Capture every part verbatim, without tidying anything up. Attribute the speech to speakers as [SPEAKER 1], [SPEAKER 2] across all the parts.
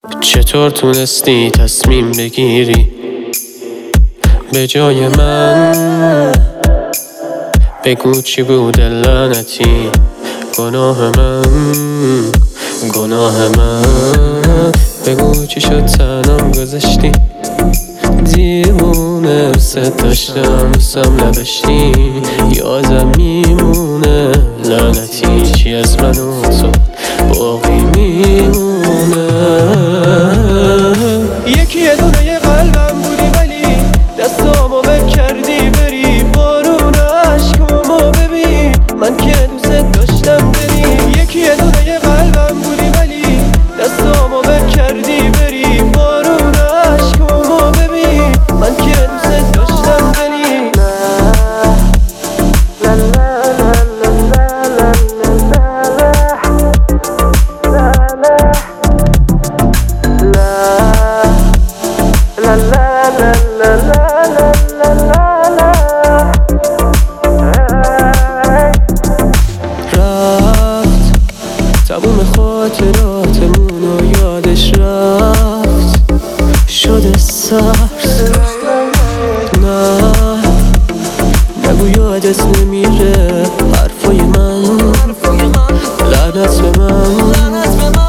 [SPEAKER 1] چطور تونستی تصمیم بگیری به جای من؟ بگو چی بوده لعنتی گناه من، گناه من. بگو چی شد تنم گذاشتی دیوونه، ست داشتم دوستم نداشتی یادم میمونه لعنتی چی از من و تو باقی میمونه. یکی یه دونه یه قلبم بودی ولی دستامو ول کردی بری بارون عشقامو ببین من که دوست داشتم بری. یکی یه دونه یه قلبم بودی ولی دستامو ول کردی بری بارون عشقامو ببین من که دوست داشتم بری. لا لا لا لا لا لا رفت تموم خاطراتمونو یادش رفت شده سرد. نه نگو یادت نمیره حرفای من، لعنت به من.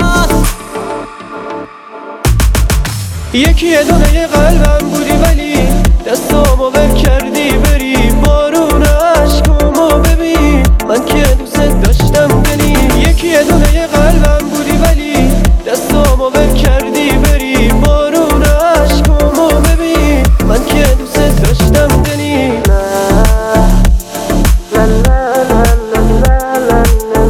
[SPEAKER 1] یکی یه دونه یه قلبم بودی ولی دستامو ول کردی بری بارون عشقامو ببین من که دوست داشتم بری. یکی یه دونه یه قلبم بودی ولی دستامو ول کردی بری بارون عشقامو ببین من که دوست داشتم بری. لا لا لا لا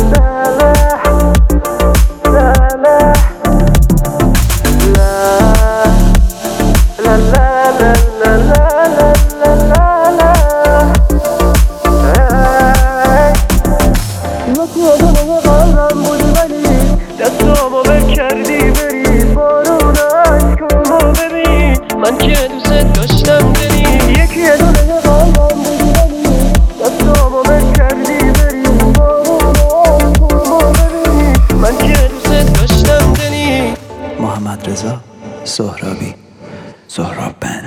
[SPEAKER 1] قلبم بودی ولی دستامو ول کردی بری بارون عشقامو ببین من که دوست داشتم بری. یکی یه دونه قلبم بودی ولی دستامو ول کردی بری بارون عشقامو ببین من که دوست داشتم بری.
[SPEAKER 2] محمد رضا سهرابی، سهراب بند.